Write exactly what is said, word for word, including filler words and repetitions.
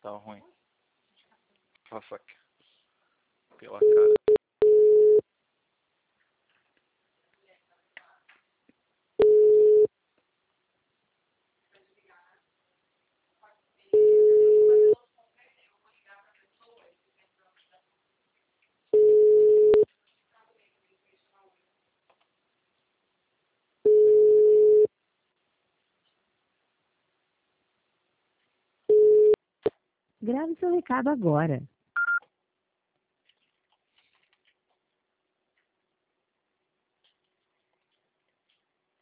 tava ruim. Nossa, pela cara. Grave seu recado agora.